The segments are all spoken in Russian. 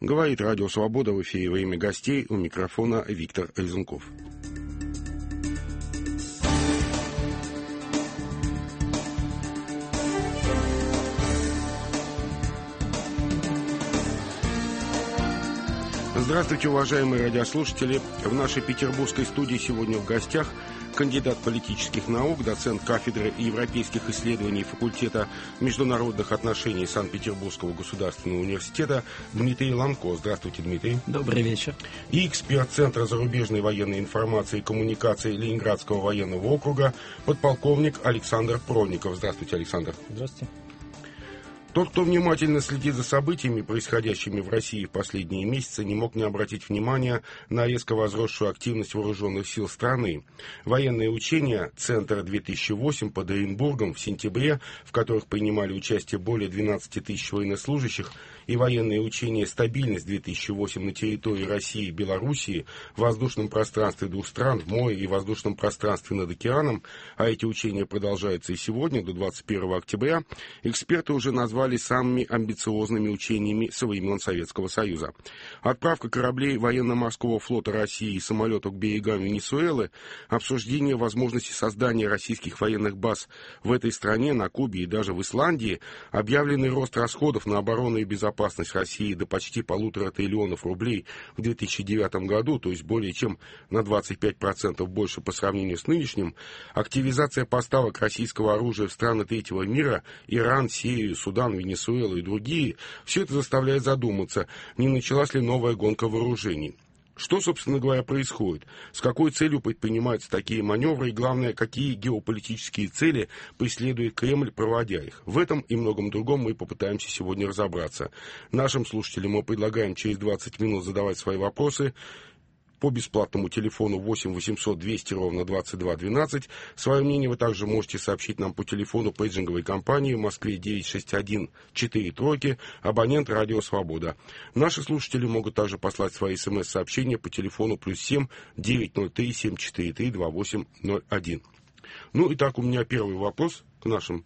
Говорит Радио Свобода, в эфире «Время гостей», у микрофона Виктор Резунков. Здравствуйте, уважаемые радиослушатели. В нашей петербургской студии сегодня в гостях кандидат политических наук, доцент кафедры европейских исследований факультета международных отношений Санкт-Петербургского государственного университета Дмитрий Ломко. Здравствуйте, Дмитрий. Добрый вечер. И эксперт Центра зарубежной военной информации и коммуникации Ленинградского военного округа, подполковник Александр Проников. Здравствуйте, Александр. Здравствуйте. Тот, кто внимательно следит за событиями, происходящими в России в последние месяцы, не мог не обратить внимания на резко возросшую активность вооруженных сил страны. Военные учения «Центр-2008» под Оренбургом в сентябре, в которых принимали участие более 12 тысяч военнослужащих, и военные учения «Стабильность-2008» на территории России и Белоруссии, в воздушном пространстве двух стран, в море и воздушном пространстве над океаном, а эти учения продолжаются и сегодня, до 21 октября, эксперты уже назвали самыми амбициозными учениями со времен Советского Союза. Отправка кораблей военно-морского флота России и самолетов к берегам Венесуэлы, обсуждение возможности создания российских военных баз в этой стране, на Кубе и даже в Исландии, объявленный рост расходов на оборону и безопасность России до почти 1,5 триллиона рублей в 2009 году, то есть более чем на 25% больше по сравнению с нынешним, активизация поставок российского оружия в страны третьего мира, Иран, Сирию, Судан, Венесуэла и другие, все это заставляет задуматься, не началась ли новая гонка вооружений. Что, собственно говоря, происходит? С какой целью предпринимаются такие маневры? И, главное, какие геополитические цели преследует Кремль, проводя их? В этом и многом другом мы попытаемся сегодня разобраться. Нашим слушателям мы предлагаем через 20 минут задавать свои вопросы по бесплатному телефону 8 800 200 ровно 22 12. Свое мнение вы также можете сообщить нам по телефону пейджинговой компании в Москве 961 4 абонент Радио Свобода. Наши слушатели могут также послать свои смс-сообщения по телефону +7 903 743 2801. Ну, итак, у меня первый вопрос к нашим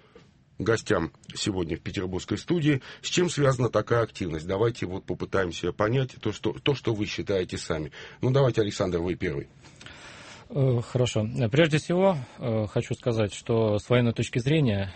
гостям сегодня в петербургской студии. С чем связана такая активность? Давайте вот попытаемся понять то, что вы считаете сами. Ну, давайте, Александр, вы первый. Хорошо. Прежде всего, хочу сказать, что с военной точки зрения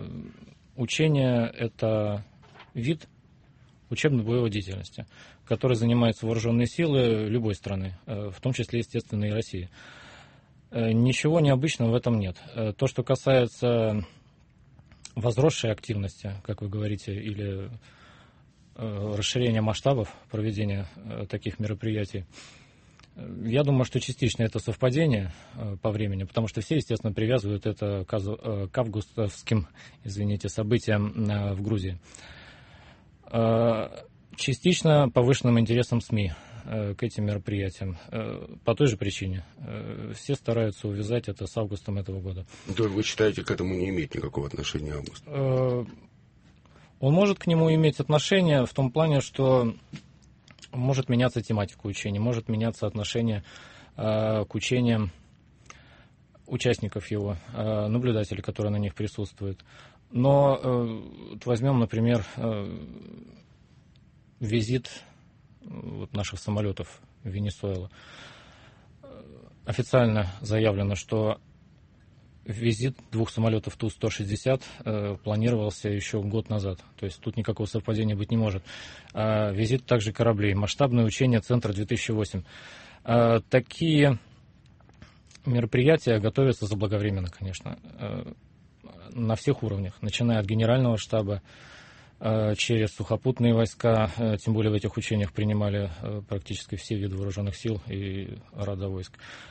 учение – это вид учебно-боевой деятельности, которой занимаются вооруженные силы любой страны, в том числе, естественно, и России. Ничего необычного в этом нет. То, что касается возросшей активности, как вы говорите, или расширения масштабов проведения таких мероприятий, я думаю, что частично это совпадение по времени, потому что все, естественно, привязывают это к августовским, событиям в Грузии. Частично повышенным интересом СМИ к этим мероприятиям. По той же причине. Все стараются увязать это с августом этого года. То вы считаете, к этому не имеет никакого отношения август? Он может к нему иметь отношение в том плане, что может меняться тематика учения, может меняться отношение к учениям участников его, наблюдателей, которые на них присутствуют. Но возьмем, например, визит наших самолетов в Венесуэлу. Официально заявлено, что визит 2 самолетов Ту-160 планировался еще год назад. То есть тут никакого совпадения быть не может. Визит также кораблей. Масштабное учение «Центр-2008». Такие мероприятия готовятся заблаговременно, конечно, на всех уровнях, начиная от генерального штаба, через сухопутные войска, тем более в этих учениях принимали практически все виды вооруженных сил и рада войск.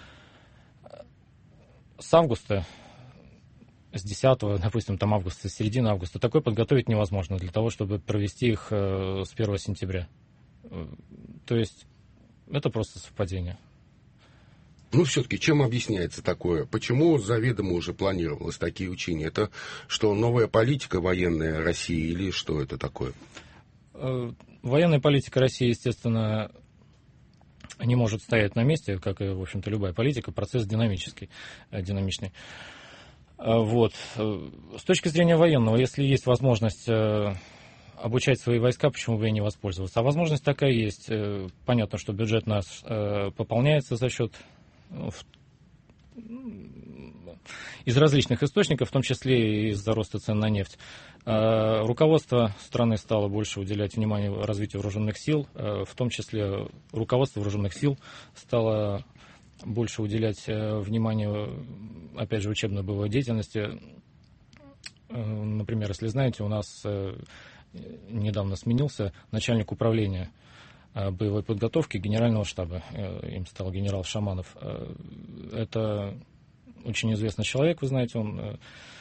С августа, с 10, допустим, августа, с середины августа, такое подготовить невозможно для того, чтобы провести их с 1 сентября. То есть это просто совпадение. Ну, все-таки, чем объясняется такое? Почему заведомо уже планировалось такие учения? Это что, новая политика военная России или что это такое? Военная политика России, естественно, не может стоять на месте, как и, в общем-то, любая политика. Процесс динамичный. Вот. С точки зрения военного, если есть возможность обучать свои войска, почему бы и не воспользоваться. А возможность такая есть. Понятно, что бюджет наш пополняется за счет из различных источников, в том числе и из-за роста цен на нефть. Руководство страны стало больше уделять внимание развитию вооруженных сил, в том числе руководство вооруженных сил стало больше уделять внимание, опять же, учебно-боевой деятельности. Например, если знаете, у нас недавно сменился начальник управления боевой подготовки Генерального штаба. Им стал генерал Шаманов. Это очень известный человек, вы знаете, он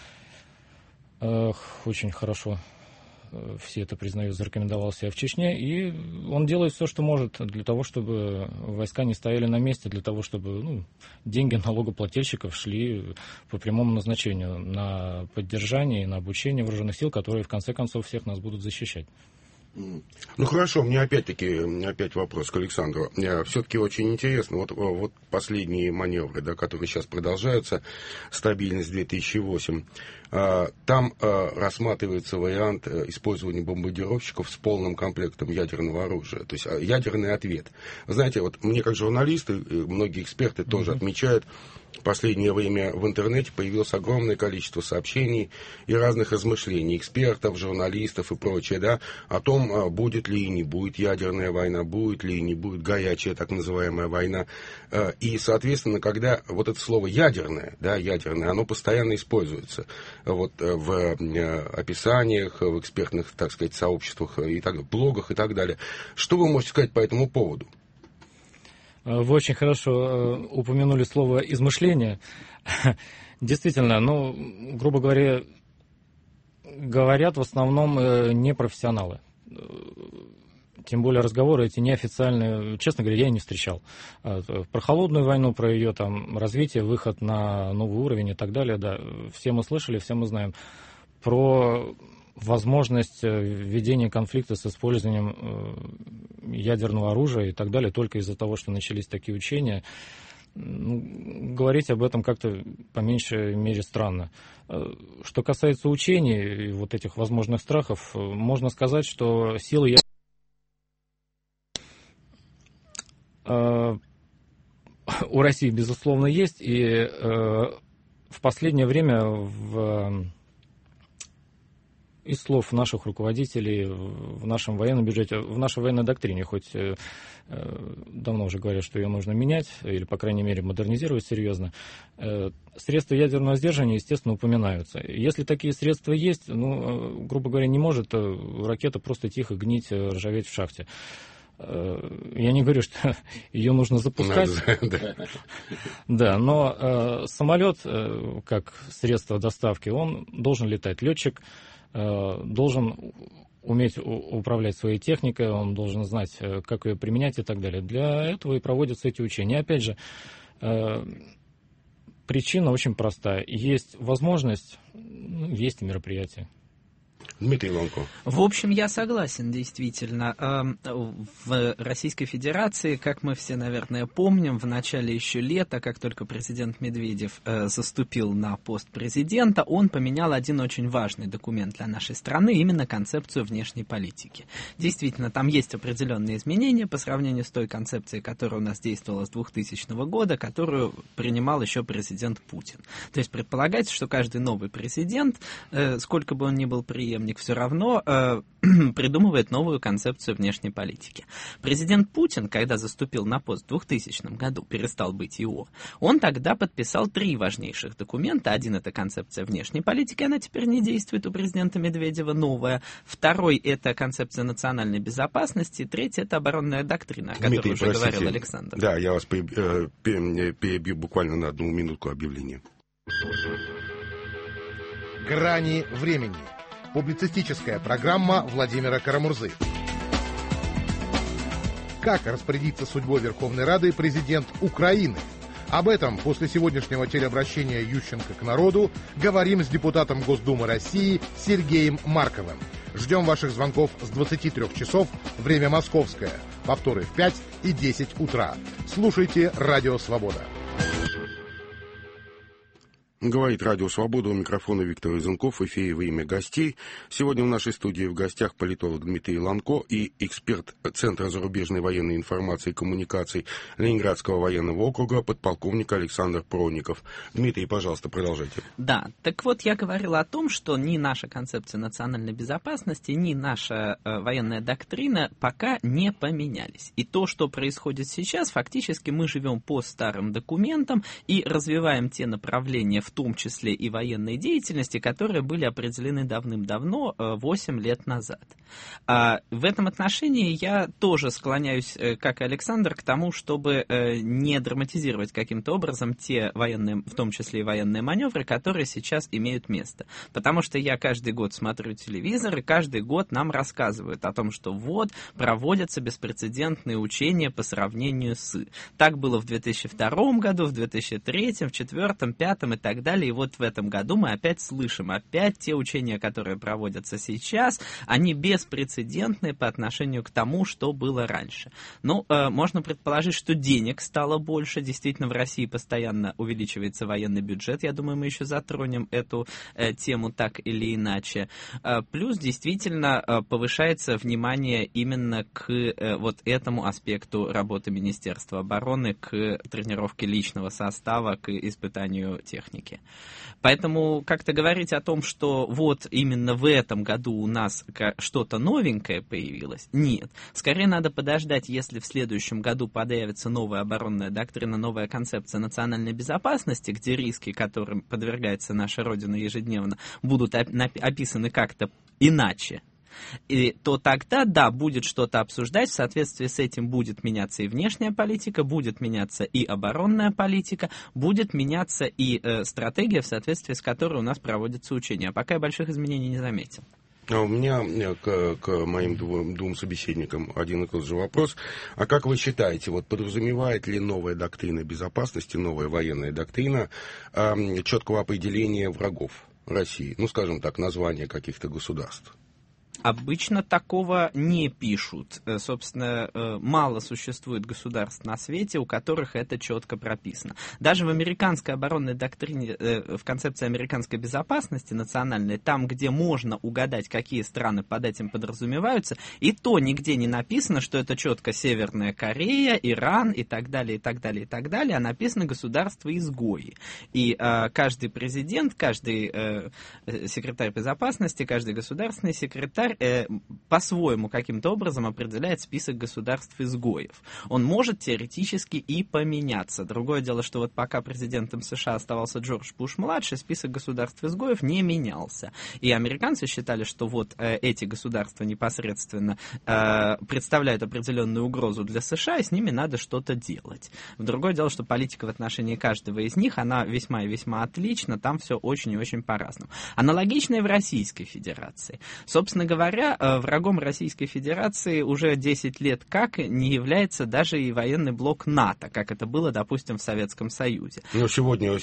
очень хорошо, все это признают, зарекомендовал себя в Чечне, и он делает все, что может для того, чтобы войска не стояли на месте, для того, чтобы деньги налогоплательщиков шли по прямому назначению на поддержание и на обучение вооруженных сил, которые в конце концов всех нас будут защищать. Ну хорошо, у меня опять вопрос к Александру. Все-таки очень интересно, вот последние маневры, да, которые сейчас продолжаются, стабильность 2008, там рассматривается вариант использования бомбардировщиков с полным комплектом ядерного оружия, то есть ядерный ответ. Вы знаете, вот мне как журналисты, многие эксперты тоже отмечают, в последнее время в интернете появилось огромное количество сообщений и разных размышлений экспертов, журналистов и прочее, да, о том, будет ли и не будет ядерная война, будет ли и не будет горячая так называемая война. И, соответственно, когда вот это слово ядерное, да, ядерное, оно постоянно используется вот в описаниях, в экспертных, так сказать, сообществах, и так, блогах и так далее. Что вы можете сказать по этому поводу? Вы очень хорошо упомянули слово «измышление». Действительно, грубо говоря, говорят в основном непрофессионалы. Тем более разговоры эти неофициальные, честно говоря, я не встречал. Про холодную войну, про ее там развитие, выход на новый уровень и так далее, да, все мы слышали, все мы знаем. Про возможность ведения конфликта с использованием ядерного оружия и так далее, только из-за того, что начались такие учения, говорить об этом как-то по меньшей мере странно. Что касается учений и вот этих возможных страхов, можно сказать, что силы у России, безусловно, есть, и в последнее время из слов наших руководителей в нашем военном бюджете, в нашей военной доктрине, хоть давно уже говорят, что ее нужно менять, или, по крайней мере, модернизировать серьезно, средства ядерного сдерживания, естественно, упоминаются. Если такие средства есть, грубо говоря, не может ракета просто тихо гнить, ржаветь в шахте. Я не говорю, что ее нужно запускать. Да, но самолет, как средство доставки, он должен летать. Летчик должен уметь управлять своей техникой, он должен знать, как ее применять и так далее. Для этого и проводятся эти учения. Опять же, причина очень простая. Есть возможность, есть и мероприятие. Дмитрий Ланко. В общем, я согласен, действительно. В Российской Федерации, как мы все, наверное, помним, в начале еще лета, как только президент Медведев заступил на пост президента, он поменял один очень важный документ для нашей страны, именно концепцию внешней политики. Действительно, там есть определенные изменения по сравнению с той концепцией, которая у нас действовала с 2000 года, которую принимал еще президент Путин. То есть предполагается, что каждый новый президент, сколько бы он ни был преемник, все равно придумывает новую концепцию внешней политики. Президент Путин, когда заступил на пост в 2000 году, перестал быть ИО, он тогда подписал 3 важнейших документа. Один — это концепция внешней политики, она теперь не действует у президента Медведева, новая. Второй — это концепция национальной безопасности. Третий — это оборонная доктрина, о которой уже говорил Александр. Да, я вас перебью буквально на 1 минутку объявления. «Грани времени». Публицистическая программа Владимира Карамурзы. Как распорядиться судьбой Верховной Рады президент Украины? Об этом после сегодняшнего телеобращения Ющенко к народу говорим с депутатом Госдумы России Сергеем Марковым. Ждем ваших звонков с 23 часов, время московское. Повторы в 5 и 10 утра. Слушайте «Радио Свобода». Говорит Радио Свобода, у микрофона Виктор Изенков, эфир во имя гостей. Сегодня в нашей студии в гостях политолог Дмитрий Ланко и эксперт Центра зарубежной военной информации и коммуникаций Ленинградского военного округа, подполковник Александр Проников. Дмитрий, пожалуйста, продолжайте. Да, так вот я говорил о том, что ни наша концепция национальной безопасности, ни наша военная доктрина пока не поменялись. И то, что происходит сейчас, фактически мы живем по старым документам и развиваем те направления, в том числе и военной деятельности, которые были определены давным-давно, 8 лет назад. В этом отношении я тоже склоняюсь, как и Александр, к тому, чтобы не драматизировать каким-то образом те военные, в том числе и военные маневры, которые сейчас имеют место. Потому что я каждый год смотрю телевизор, и каждый год нам рассказывают о том, что вот проводятся беспрецедентные учения по сравнению с... Так было в 2002 году, в 2003, в 2004, 2005 и так далее. И вот в этом году мы опять слышим, опять те учения, которые проводятся сейчас, они беспрецедентные по отношению к тому, что было раньше. Ну, можно предположить, что денег стало больше. Действительно, в России постоянно увеличивается военный бюджет. Я думаю, мы еще затронем эту тему так или иначе. Плюс, действительно, повышается внимание именно к вот этому аспекту работы Министерства обороны, к тренировке личного состава, к испытанию техники. Поэтому как-то говорить о том, что вот именно в этом году у нас что-то новенькое появилось, нет. Скорее надо подождать, если в следующем году появится новая оборонная доктрина, новая концепция национальной безопасности, где риски, которым подвергается наша Родина ежедневно, будут описаны как-то иначе. И то тогда, да, будет что-то обсуждать, в соответствии с этим будет меняться и внешняя политика, будет меняться и оборонная политика, будет меняться и стратегия, в соответствии с которой у нас проводятся учения. А пока я больших изменений не заметил. А у меня к моим двум собеседникам один и тот же вопрос. А как вы считаете, вот подразумевает ли новая доктрина безопасности, новая военная доктрина четкого определения врагов России? Ну, скажем так, названия каких-то государств. Обычно такого не пишут. Собственно, мало существует государств на свете, у которых это четко прописано. Даже в американской оборонной доктрине, в концепции американской безопасности национальной, там, где можно угадать, какие страны под этим подразумеваются, и то нигде не написано, что это четко Северная Корея, Иран и так далее, и так далее, и так далее, а написано государства-изгои. И каждый президент, каждый секретарь безопасности, каждый государственный секретарь по-своему каким-то образом определяет список государств-изгоев. Он может теоретически и поменяться. Другое дело, что вот пока президентом США оставался Джордж Буш-младший, список государств-изгоев не менялся. И американцы считали, что вот эти государства непосредственно представляют определенную угрозу для США, и с ними надо что-то делать. Другое дело, что политика в отношении каждого из них, она весьма и весьма отлична, там все очень и очень по-разному. Аналогично и в Российской Федерации. Собственно говоря, врагом Российской Федерации уже 10 лет как не является даже и военный блок НАТО, как это было, допустим, в Советском Союзе. Но сегодня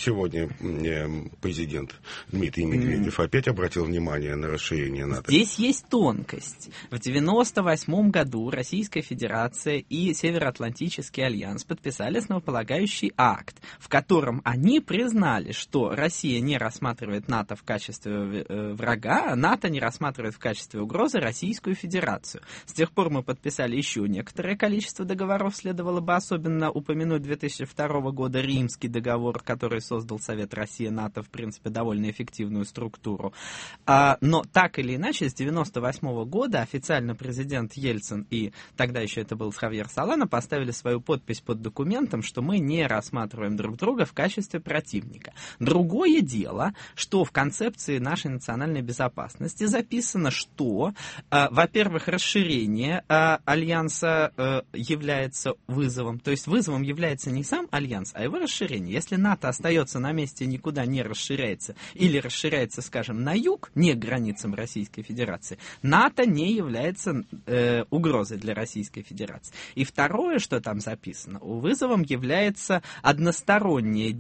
президент Дмитрий Медведев опять обратил внимание на расширение НАТО. Здесь есть тонкость. В 1998 году Российская Федерация и Североатлантический альянс подписали основополагающий акт, в котором они признали, что Россия не рассматривает НАТО в качестве врага, а НАТО не рассматривает в качестве угрозы Российскую Федерацию. С тех пор мы подписали еще некоторое количество договоров. Следовало бы особенно упомянуть 2002 года Римский договор, который создал Совет Россия-НАТО, в принципе, довольно эффективную структуру. Но так или иначе, с 1998 года официально президент Ельцин и тогда еще это был Хавьер Солана поставили свою подпись под документом, что мы не рассматриваем друг друга в качестве противника. Другое дело, что в концепции нашей национальной безопасности записано, что, во-первых, расширение альянса является вызовом. То есть вызовом является не сам альянс, а его расширение. Если НАТО остается на месте и никуда не расширяется, или расширяется, скажем, на юг, не к границам Российской Федерации, НАТО не является угрозой для Российской Федерации. И второе, что там записано, вызовом является односторонняя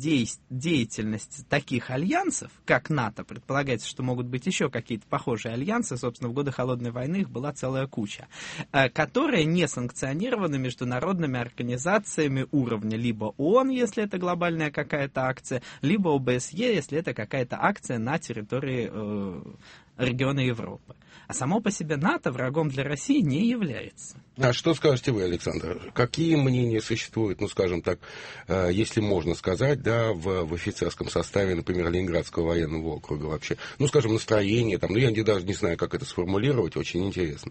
деятельность таких альянсов, как НАТО. Предполагается, что могут быть еще какие-то похожие альянсы. Собственно, в годы годы Холодной войны их была целая куча, которые не санкционированы международными организациями уровня либо ООН, если это глобальная какая-то акция, либо ОБСЕ, если это какая-то акция на территории региона Европы. А само по себе НАТО врагом для России не является. А что скажете вы, Александр? Какие мнения существуют, ну, скажем так, если можно сказать, да, в офицерском составе, например, Ленинградского военного округа вообще? Ну, скажем, настроение, там, ну, я даже не знаю, как это сформулировать, очень интересно.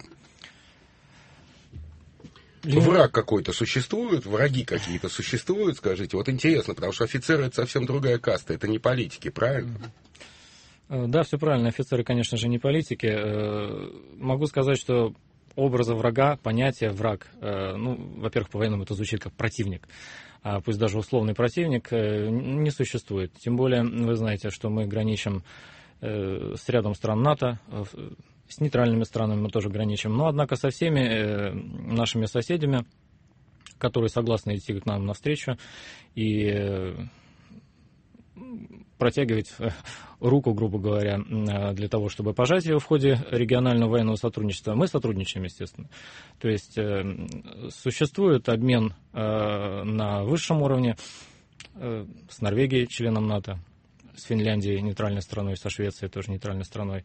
Враг какой-то существует, враги какие-то существуют, скажите. Вот интересно, потому что офицеры — это совсем другая каста, это не политики, правильно? Да, все правильно. Офицеры, конечно же, не политики. Могу сказать, что образа врага, понятие враг, ну, во-первых, по-военному это звучит как противник, а пусть даже условный противник, не существует. Тем более, вы знаете, что мы граничим с рядом стран НАТО, с нейтральными странами мы тоже граничим, но, однако, со всеми нашими соседями, которые согласны идти к нам навстречу и протягивать руку, грубо говоря, для того, чтобы пожать ее в ходе регионального военного сотрудничества. Мы сотрудничаем, естественно. То есть существует обмен на высшем уровне с Норвегией, членом НАТО, с Финляндией, нейтральной страной, со Швецией, тоже нейтральной страной.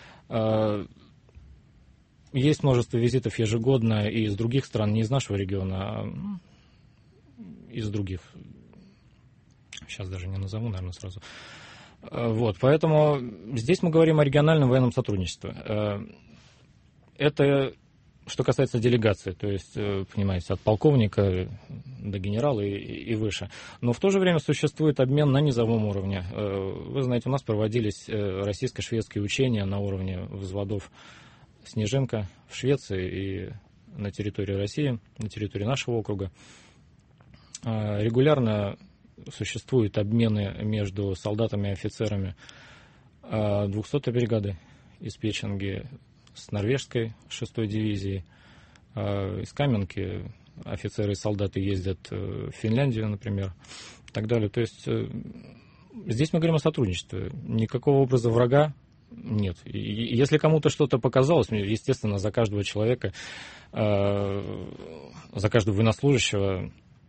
Есть множество визитов ежегодно и из других стран, не из нашего региона, а из других. Сейчас даже не назову, наверное, сразу. Вот, поэтому здесь мы говорим о региональном военном сотрудничестве. Это что касается делегации, то есть, понимаете, от полковника до генерала и выше. Но в то же время существует обмен на низовом уровне. Вы знаете, у нас проводились российско-шведские учения на уровне взводов Снежинка в Швеции и на территории России, на территории нашего округа. Регулярно существуют обмены между солдатами и офицерами 200-й бригады из Печенги с норвежской 6-й дивизией. Из Каменки офицеры и солдаты ездят в Финляндию, например, и так далее. То есть здесь мы говорим о сотрудничестве. Никакого образа врага нет. И если кому-то что-то показалось, естественно, за каждого человека, за каждого военнослужащего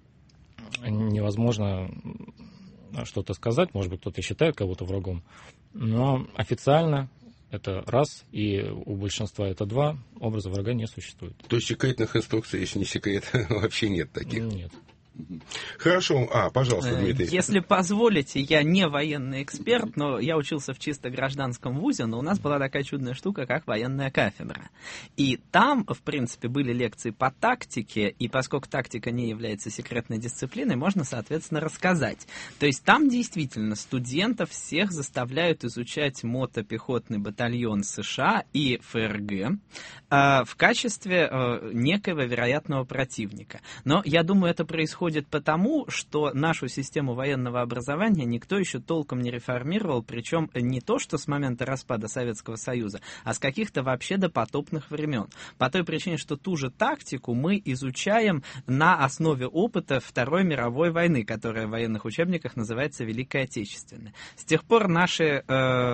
невозможно что-то сказать. Может быть, кто-то считает кого-то врагом. Но официально это раз, и у большинства это два, образа врага не существует. То есть секретных инструкций, если не секрет, вообще нет таких? Нет. Хорошо. Пожалуйста, Дмитрий. Если позволите, я не военный эксперт, но я учился в чисто гражданском вузе, но у нас была такая чудная штука, как военная кафедра. И там, в принципе, были лекции по тактике, и поскольку тактика не является секретной дисциплиной, можно, соответственно, рассказать. То есть там действительно студентов всех заставляют изучать мотопехотный батальон США и ФРГ в качестве некоего вероятного противника. Но я думаю, это происходит потому, что нашу систему военного образования никто еще толком не реформировал, причем не то, что с момента распада Советского Союза, а с каких-то вообще допотопных времен. По той причине, что ту же тактику мы изучаем на основе опыта Второй мировой войны, которая в военных учебниках называется Великой Отечественной. С тех пор наши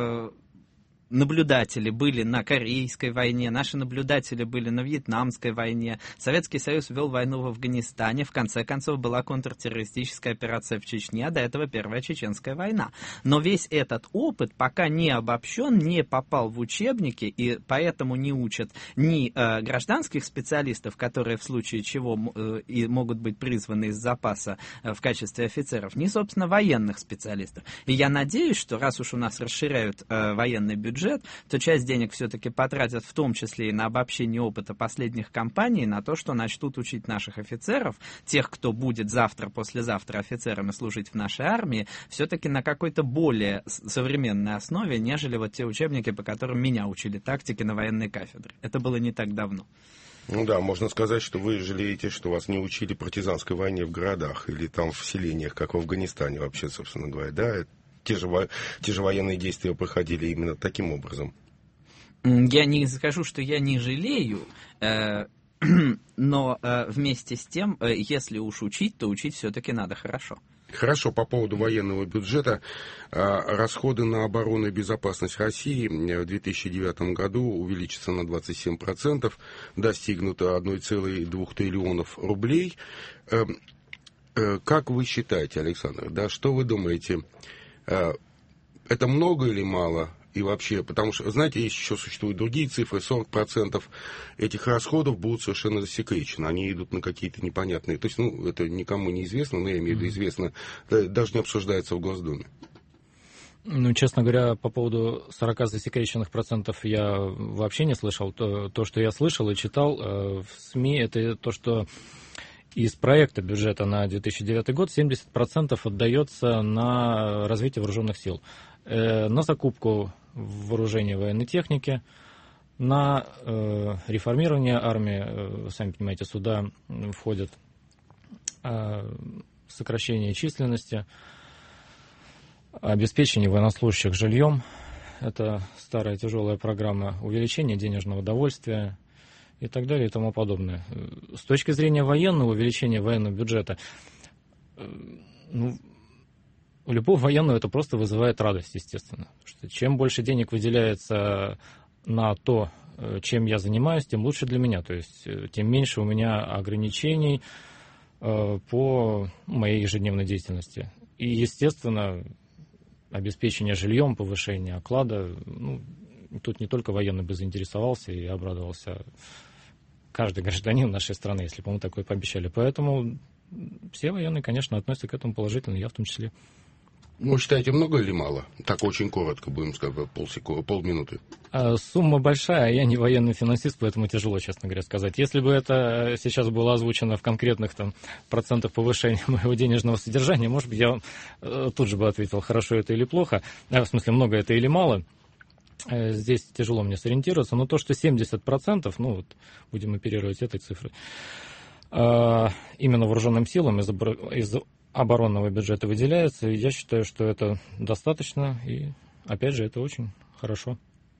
наблюдатели были на Корейской войне, наши наблюдатели были на Вьетнамской войне, Советский Союз вел войну в Афганистане, в конце концов была контртеррористическая операция в Чечне, а до этого Первая Чеченская война. Но весь этот опыт пока не обобщен, не попал в учебники, и поэтому не учат ни гражданских специалистов, которые в случае чего и могут быть призваны из запаса в качестве офицеров, ни, собственно, военных специалистов. И я надеюсь, что раз уж у нас расширяют военный бюджет, то часть денег все-таки потратят в том числе и на обобщение опыта последних кампаний, на то, что начнут учить наших офицеров, тех, кто будет завтра, послезавтра офицерами служить в нашей армии, все-таки на какой-то более современной основе, нежели вот те учебники, по которым меня учили тактике на военной кафедре. Это было не так давно. Ну да, можно сказать, что вы жалеете, что вас не учили партизанской войне в городах или там в селениях, как в Афганистане вообще, собственно говоря, да? Те же военные действия проходили именно таким образом. Я не скажу, что я не жалею, но вместе с тем, если уж учить, то учить все-таки надо хорошо. Хорошо, по поводу военного бюджета. Расходы на оборону и безопасность России в 2009 году увеличатся на 27%, достигнут 1,2 триллионов рублей. Как вы считаете, Александр, да, что вы думаете, это много или мало? И вообще, потому что, знаете, еще существуют другие цифры, 40% этих расходов будут совершенно засекречены, они идут на какие-то непонятные, то есть, это никому не известно, но я имею в виду известно, даже не обсуждается в Госдуме. Честно говоря, по поводу 40 засекреченных процентов я вообще не слышал. То, что я слышал и читал в СМИ, это то, что из проекта бюджета на 2009 год 70% отдается на развитие вооруженных сил, на закупку вооружения военной техники, на реформирование армии. Сами понимаете, сюда входят сокращение численности, обеспечение военнослужащих жильем, это старая тяжелая программа, увеличение денежного довольствия и так далее и тому подобное. С точки зрения военного, увеличения военного бюджета, у любого военного это просто вызывает радость, естественно. Что чем больше денег выделяется на то, чем я занимаюсь, тем лучше для меня. То есть тем меньше у меня ограничений по моей ежедневной деятельности. И, естественно, обеспечение жильем, повышение оклада. Тут не только военный бы заинтересовался и обрадовался каждый гражданин нашей страны, если бы ему такое пообещали. Поэтому все военные, конечно, относятся к этому положительно, я в том числе. Вы считаете, много или мало? Так очень коротко, будем сказать, полминуты. Сумма большая, я не военный финансист, поэтому тяжело, честно говоря, сказать. Если бы это сейчас было озвучено в конкретных процентах повышения моего денежного содержания, может быть, я тут же бы ответил, хорошо это или плохо, в смысле, много это или мало. Здесь тяжело мне сориентироваться, но то, что 70%, будем оперировать этой цифрой, именно вооруженным силам из оборонного бюджета выделяется, и я считаю, что это достаточно, и, опять же, это очень хорошо.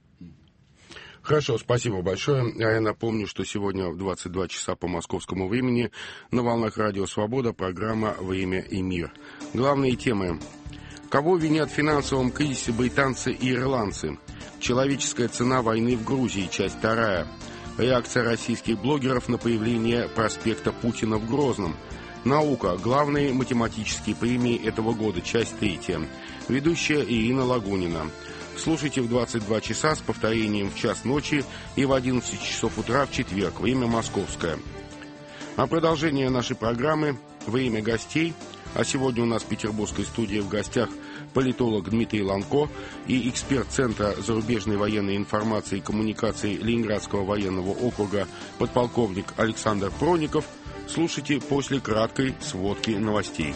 Хорошо, спасибо большое. А я напомню, что сегодня в 22 часа по московскому времени на волнах Радио Свобода программа «Время и мир». Главные темы. Кого винят в финансовом кризисе британцы и ирландцы? Человеческая цена войны в Грузии, часть 2. Реакция российских блогеров на появление проспекта Путина в Грозном. Наука. Главные математические премии этого года. Часть 3. Ведущая Ирина Лагунина. Слушайте в 22 часа с повторением в час ночи и в 11 часов утра в четверг. Время московское. А продолжение нашей программы «Время гостей». А сегодня у нас в петербургской студии в гостях политолог Дмитрий Ланко и эксперт Центра зарубежной военной информации и коммуникации Ленинградского военного округа подполковник Александр Проников. Слушайте после краткой сводки новостей.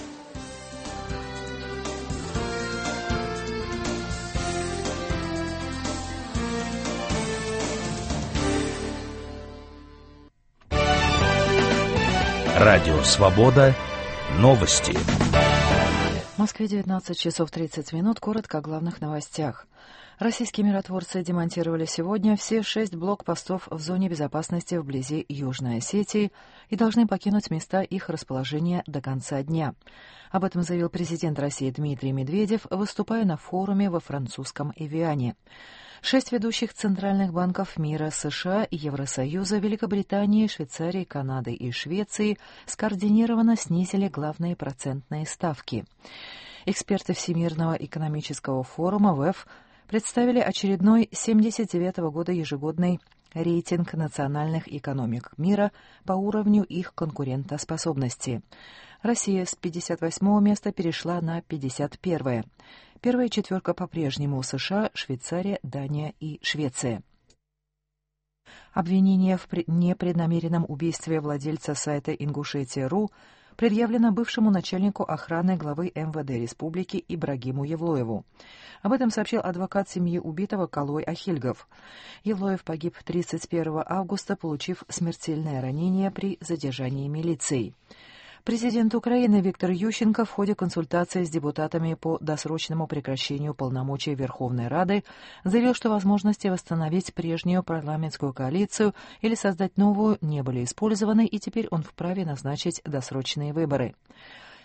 Радио «Свобода». Новости. В Москве 19 часов 30 минут. Коротко о главных новостях. Российские миротворцы демонтировали сегодня все 6 блокпостов в зоне безопасности вблизи Южной Осетии и должны покинуть места их расположения до конца дня. Об этом заявил президент России Дмитрий Медведев, выступая на форуме во французском Эвиане. 6 ведущих центральных банков мира США, Евросоюза, Великобритании, Швейцарии, Канады и Швеции скоординированно снизили главные процентные ставки. Эксперты Всемирного экономического форума ВЭФ представили очередной 79-го года ежегодный рейтинг национальных экономик мира по уровню их конкурентоспособности. Россия с 58-го места перешла на 51-е. Первая четверка по-прежнему США, Швейцария, Дания и Швеция. Обвинение в непреднамеренном убийстве владельца сайта Ингушетия.ру предъявлено бывшему начальнику охраны главы МВД Республики Ибрагиму Евлоеву. Об этом сообщил адвокат семьи убитого Калой Ахильгов. Евлоев погиб 31 августа, получив смертельное ранение при задержании милицией. Президент Украины Виктор Ющенко в ходе консультации с депутатами по досрочному прекращению полномочий Верховной Рады заявил, что возможности восстановить прежнюю парламентскую коалицию или создать новую не были использованы, и теперь он вправе назначить досрочные выборы.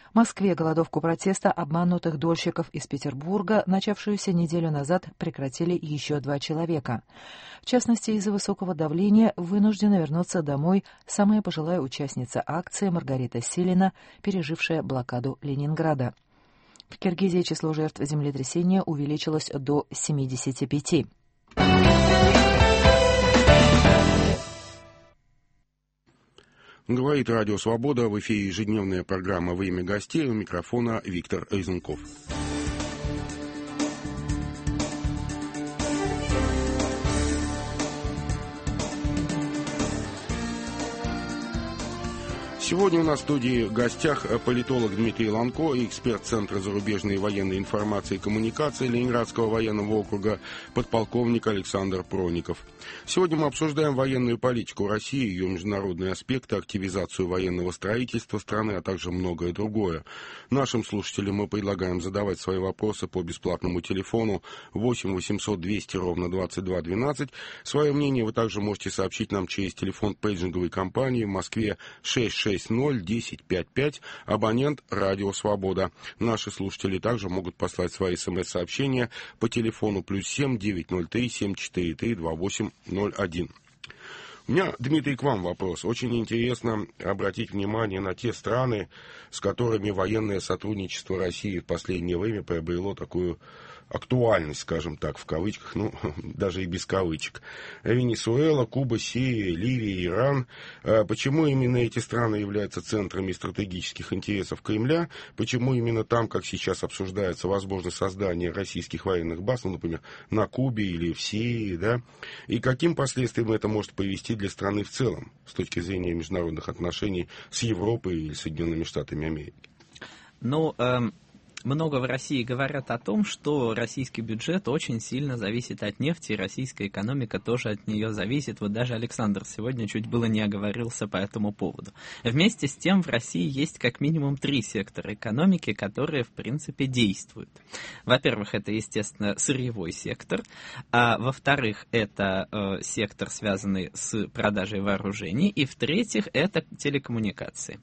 В Москве голодовку протеста обманутых дольщиков из Петербурга, начавшуюся неделю назад, прекратили еще 2 человека. В частности, из-за высокого давления вынуждена вернуться домой самая пожилая участница акции Маргарита Силина, пережившая блокаду Ленинграда. В Киргизии число жертв землетрясения увеличилось до 75. Говорит Радио Свобода. В эфире ежедневная программа «Время гостей». У микрофона Виктор Эйзенков. Сегодня у нас в студии в гостях политолог Дмитрий Ланко и эксперт Центра зарубежной военной информации и коммуникации Ленинградского военного округа подполковник Александр Проников. Сегодня мы обсуждаем военную политику России, ее международные аспекты, активизацию военного строительства страны, а также многое другое. Нашим слушателям мы предлагаем задавать свои вопросы по бесплатному телефону 8 800 200 ровно 22 12. Свое мнение вы также можете сообщить нам через телефон пейджинговой компании в Москве 660-1055, абонент «Радио Свобода». Наши слушатели также могут послать свои СМС-сообщения по телефону +7 903 743 2801. У меня, Дмитрий, к вам вопрос. Очень интересно обратить внимание на те страны, с которыми военное сотрудничество России в последнее время приобрело такую актуальность, скажем так, в кавычках, ну, даже и без кавычек. Венесуэла, Куба, Сирия, Ливия, Иран. Почему именно эти страны являются центрами стратегических интересов Кремля? Почему именно там, как сейчас обсуждается, возможность создания российских военных баз, ну, например, на Кубе или в Сирии, да? И каким последствиям это может привести для страны в целом, с точки зрения международных отношений с Европой или Соединенными Штатами Америки? Ну, много в России говорят о том, что российский бюджет очень сильно зависит от нефти, и российская экономика тоже от нее зависит. Вот даже Александр сегодня чуть было не оговорился по этому поводу. Вместе с тем в России есть как минимум 3 сектора экономики, которые в принципе действуют. Во-первых, это, естественно, сырьевой сектор. А во-вторых, это сектор, связанный с продажей вооружений. И в-третьих, это телекоммуникации.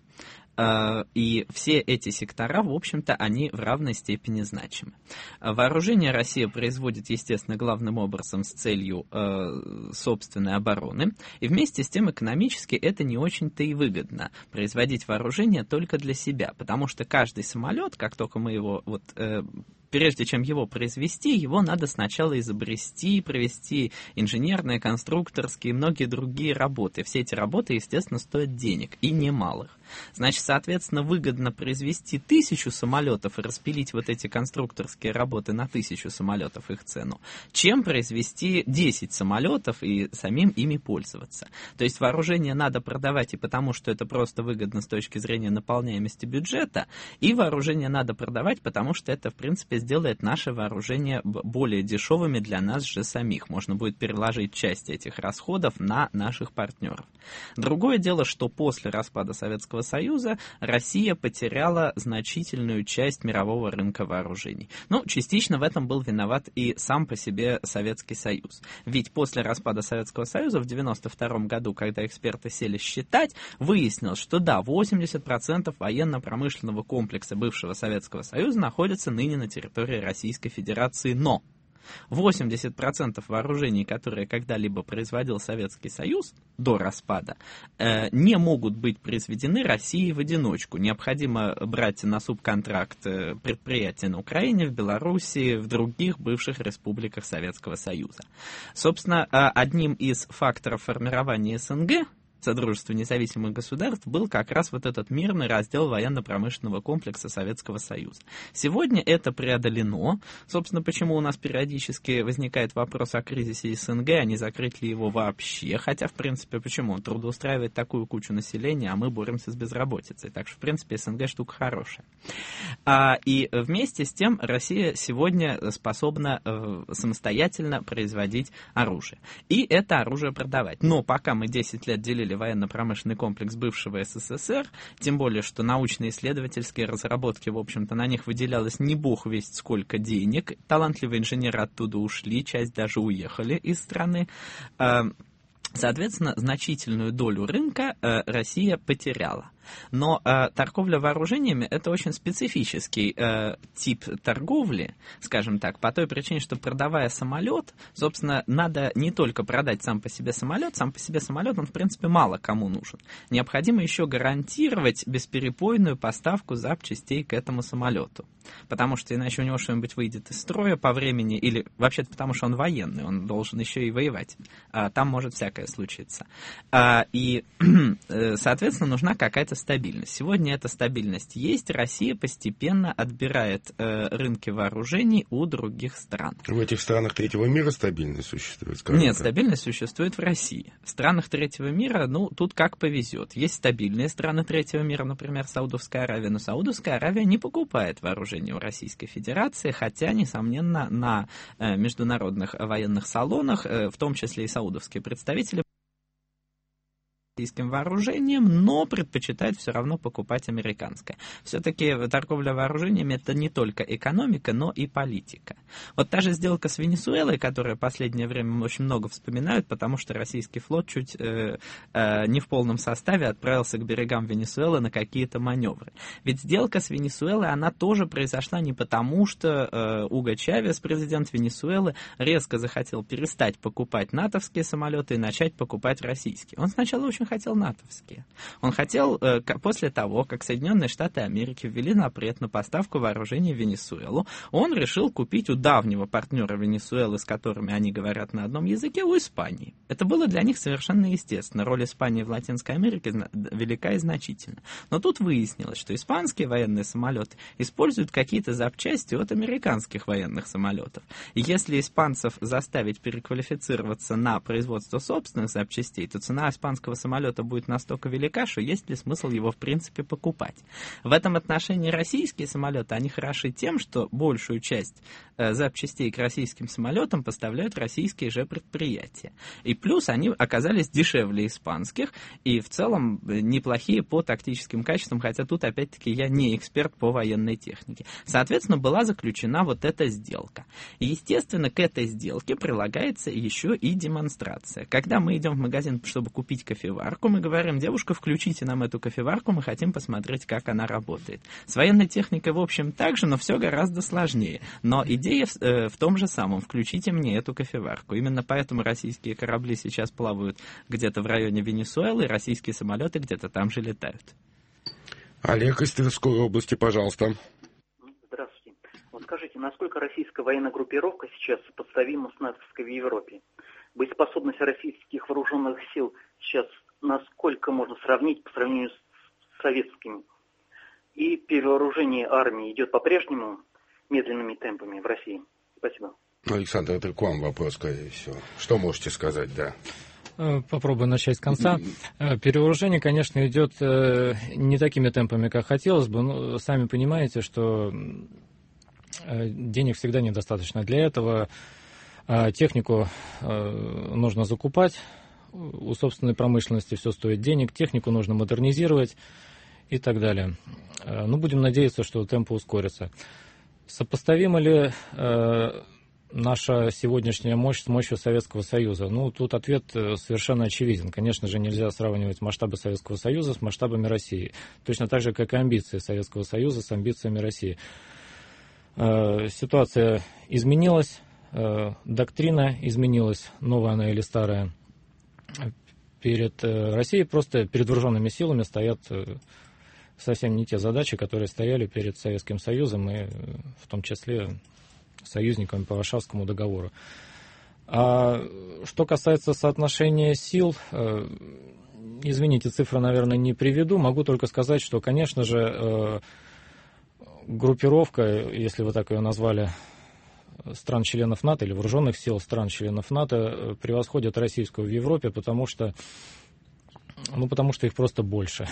И все эти сектора, в общем-то, они в равной степени значимы. Вооружение Россия производит, естественно, главным образом с целью собственной обороны. И вместе с тем экономически это не очень-то и выгодно. Производить вооружение только для себя. Потому что каждый самолет, как только мы его прежде чем его произвести, его надо сначала изобрести, провести инженерные, конструкторские и многие другие работы. Все эти работы, естественно, стоят денег, и немалых. Значит, соответственно, выгодно произвести 1000 самолетов и распилить вот эти конструкторские работы на 1000 самолетов, их цену, чем произвести 10 самолетов и самим ими пользоваться. То есть вооружение надо продавать и потому, что это просто выгодно с точки зрения наполняемости бюджета, и вооружение надо продавать, потому что это, в принципе, сделает наше вооружение более дешевыми для нас же самих. Можно будет переложить часть этих расходов на наших партнеров. Другое дело, что после распада Советского Союза Россия потеряла значительную часть мирового рынка вооружений. Ну, частично в этом был виноват и сам по себе Советский Союз. Ведь после распада Советского Союза в 1992 году, когда эксперты сели считать, выяснилось, что да, 80% военно-промышленного комплекса бывшего Советского Союза находится ныне на территории Российской Федерации, но 80% вооружений, которые когда-либо производил Советский Союз до распада, не могут быть произведены Россией в одиночку. Необходимо брать на субконтракт предприятия на Украине, в Белоруссии, в других бывших республиках Советского Союза. Собственно, одним из факторов формирования СНГ, Содружества независимых государств, был как раз вот этот мирный раздел военно-промышленного комплекса Советского Союза. Сегодня это преодолено. Собственно, почему у нас периодически возникает вопрос о кризисе СНГ, а не закрыть ли его вообще. Хотя, в принципе, почему? Он трудоустраивает такую кучу населения, а мы боремся с безработицей. Так что, в принципе, СНГ штука хорошая. И вместе с тем Россия сегодня способна самостоятельно производить оружие. И это оружие продавать. Но пока мы 10 лет делили военно-промышленный комплекс бывшего СССР, тем более, что научно-исследовательские разработки, в общем-то, на них выделялось не бог весть сколько денег. Талантливые инженеры оттуда ушли, часть даже уехали из страны. Соответственно, значительную долю рынка Россия потеряла. Но торговля вооружениями — это очень специфический тип торговли, скажем так, по той причине, что, продавая самолет, собственно, надо не только продать сам по себе самолет, он, в принципе, мало кому нужен. Необходимо еще гарантировать бесперебойную поставку запчастей к этому самолету. Потому что иначе у него что-нибудь выйдет из строя по времени, или вообще-то потому, что он военный, он должен еще и воевать. Там может всякое случиться. И, соответственно, нужна какая-то стабильность. Сегодня эта стабильность есть. Россия постепенно отбирает рынки вооружений у других стран. В этих странах третьего мира стабильность существует? Нет, стабильность существует в России. В странах третьего мира, тут как повезет. Есть стабильные страны третьего мира, например, Саудовская Аравия, но Саудовская Аравия не покупает вооружение у Российской Федерации, хотя, несомненно, на международных военных салонах, в том числе и саудовские представители, российским вооружением, но предпочитает все равно покупать американское. Все-таки торговля вооружениями — это не только экономика, но и политика. Вот та же сделка с Венесуэлой, которую в последнее время очень много вспоминают, потому что российский флот чуть не в полном составе отправился к берегам Венесуэлы на какие-то маневры. Ведь сделка с Венесуэлой, она тоже произошла не потому, что Уго Чавес, президент Венесуэлы, резко захотел перестать покупать натовские самолеты и начать покупать российские. Он сначала очень хотел натовские. Он хотел, после того, как Соединенные Штаты Америки ввели запрет на поставку вооружений в Венесуэлу, он решил купить у давнего партнера Венесуэлы, с которыми они говорят на одном языке, у Испании. Это было для них совершенно естественно. Роль Испании в Латинской Америке велика и значительна. Но тут выяснилось, что испанские военные самолеты используют какие-то запчасти от американских военных самолетов. И если испанцев заставить переквалифицироваться на производство собственных запчастей, то цена испанского самолета будет настолько велика, что есть ли смысл его в принципе покупать. В этом отношении российские самолеты, они хороши тем, что большую часть запчастей к российским самолетам поставляют российские же предприятия. И плюс они оказались дешевле испанских и в целом неплохие по тактическим качествам, хотя тут опять-таки я не эксперт по военной технике. Соответственно, была заключена вот эта сделка. И, естественно, к этой сделке прилагается еще и демонстрация. Когда мы идем в магазин, чтобы купить кофеварку, мы говорим: девушка, включите нам эту кофеварку, мы хотим посмотреть, как она работает. С военной техникой, в общем, так же, но все гораздо сложнее. Но идея в том же самом: включите мне эту кофеварку. Именно поэтому российские корабли сейчас плавают где-то в районе Венесуэлы, и российские самолеты где-то там же летают. Олег из Тверской области, пожалуйста. Здравствуйте. Вот скажите, насколько российская военная группировка сейчас сопоставима с натовской в Европе? Боеспособность российских вооруженных сил сейчас насколько можно сравнить по сравнению с советскими? И перевооружение армии идет по-прежнему медленными темпами в России? Спасибо. Александр, это к вам вопрос, скорее всего. Что можете сказать, да? Попробую начать с конца. Перевооружение, конечно, идет не такими темпами, как хотелось бы, но сами понимаете, что денег всегда недостаточно для этого. Технику нужно закупать, у собственной промышленности все стоит денег, технику нужно модернизировать и так далее. Ну, будем надеяться, что темпы ускорятся. Сопоставима ли наша сегодняшняя мощь с мощью Советского Союза? Ну, тут ответ совершенно очевиден. Конечно же, нельзя сравнивать масштабы Советского Союза с масштабами России. Точно так же, как и амбиции Советского Союза с амбициями России. Ситуация изменилась, доктрина изменилась, новая она или старая. Перед Россией, просто перед вооруженными силами стоят совсем не те задачи, которые стояли перед Советским Союзом и в том числе союзниками по Варшавскому договору. А что касается соотношения сил, извините, цифры, наверное, не приведу, могу только сказать, что, конечно же, группировка, если вы так ее назвали, стран-членов НАТО или вооруженных сил стран-членов НАТО превосходят российскую в Европе, потому что их просто больше.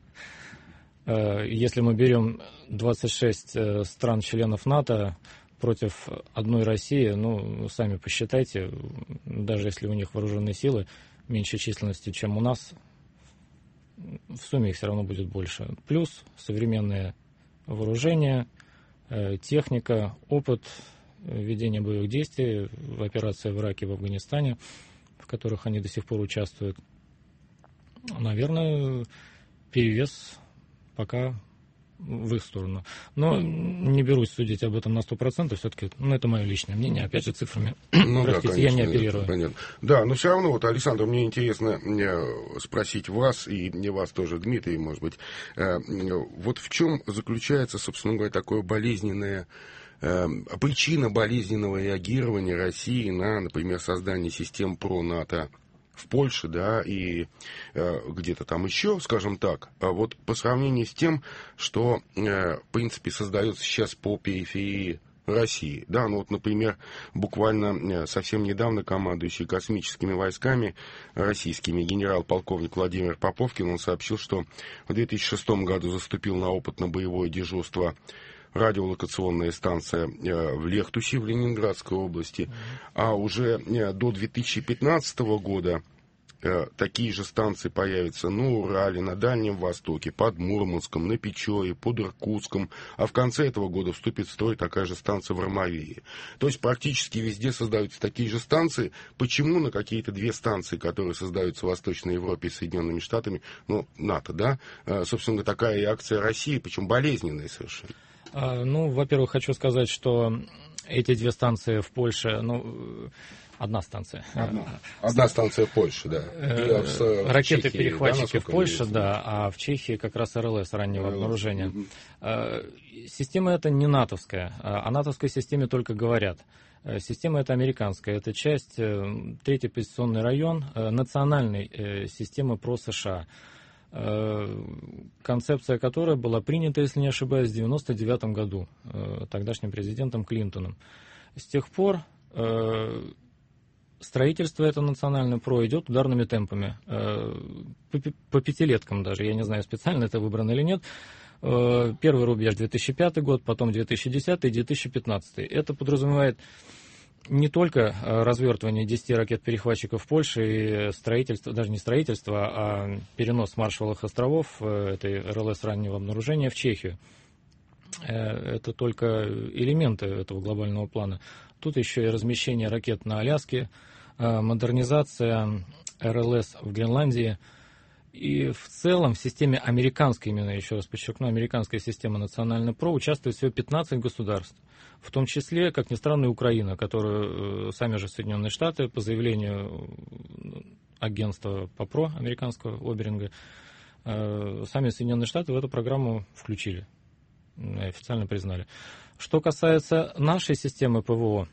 Если мы берем 26 стран-членов НАТО против одной России, ну, сами посчитайте, даже если у них вооруженные силы меньшей численности, чем у нас, в сумме их все равно будет больше. Плюс современное вооружение, техника, опыт ведения боевых действий в операции в Ираке и в Афганистане, в которых они до сих пор участвуют. Наверное, перевес пока в их сторону. Но не берусь судить об этом на 100%, все-таки, это мое личное мнение, опять же, цифрами. Простите, конечно, я не оперирую. Понятно. Да, но все равно, Александр, мне интересно спросить вас, и не вас тоже, Дмитрий, может быть, вот в чем заключается, собственно говоря, такое болезненное причина болезненного реагирования России на, например, создание систем ПРО-НАТО в Польше, да, и где-то там еще, скажем так, вот по сравнению с тем, что, в принципе, создается сейчас по периферии России. Да, например, буквально совсем недавно командующий космическими войсками российскими генерал-полковник Владимир Поповкин, он сообщил, что в 2006 году заступил на опытно-боевое дежурство радиолокационная станция в Лехтусе, в Ленинградской области, а уже до 2015 года такие же станции появятся на Урале, на Дальнем Востоке, под Мурманском, на Печоре, под Иркутском, а в конце этого года вступит в строй такая же станция в Армавире. То есть практически везде создаются такие же станции. Почему на какие-то две станции, которые создаются в Восточной Европе и Соединенными Штатами, НАТО, да, собственно, такая реакция России, причем болезненная совершенно? Во-первых, хочу сказать, что эти две станции в Польше, одна станция. Одна станция в Польше, да. Ракеты-перехватчики в Польше, да, а в Чехии как раз РЛС раннего обнаружения. Система эта не натовская, о натовской системе только говорят. Система эта американская, это часть, 3-й позиционный район национальной системы ПРО-США. Концепция которой была принята, если не ошибаюсь, в 1999 году тогдашним президентом Клинтоном. С тех пор строительство это национальное ПРО идет ударными темпами, по пятилеткам даже, я не знаю, специально это выбрано или нет. Первый рубеж 2005 год, потом 2010 и 2015. Это подразумевает не только развертывание 10 ракет-перехватчиков в Польше и строительство, даже не строительство, а перенос Маршалловых островов, этой РЛС раннего обнаружения, в Чехию. Это только элементы этого глобального плана. Тут еще и размещение ракет на Аляске, модернизация РЛС в Гренландии. И в целом в системе американской, именно еще раз подчеркну, американская система национальной ПРО участвует всего 15 государств. В том числе, как ни странно, и Украина, которую сами же Соединенные Штаты по заявлению агентства по ПРО американского Оберинга, сами Соединенные Штаты в эту программу включили, официально признали. Что касается нашей системы ПВО,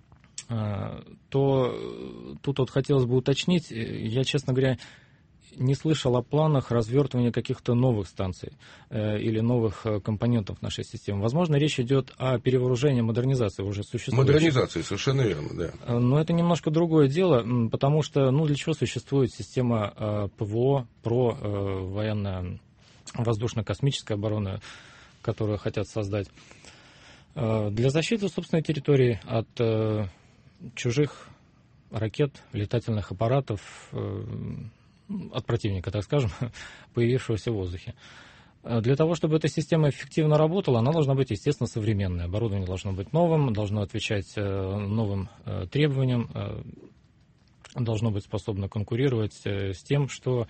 то тут хотелось бы уточнить, я, честно говоря, не слышал о планах развертывания каких-то новых станций или новых компонентов нашей системы. Возможно, речь идет о перевооружении, модернизации уже существующих. Модернизации, совершенно верно, да. Но это немножко другое дело, потому что, для чего существует система ПВО, ПРО, военно-воздушно-космическая оборона, которую хотят создать? Для защиты собственной территории от чужих ракет, летательных аппаратов, от противника, так скажем, появившегося в воздухе. Для того, чтобы эта система эффективно работала, она должна быть, естественно, современной. Оборудование должно быть новым, должно отвечать новым требованиям, должно быть способно конкурировать с тем, что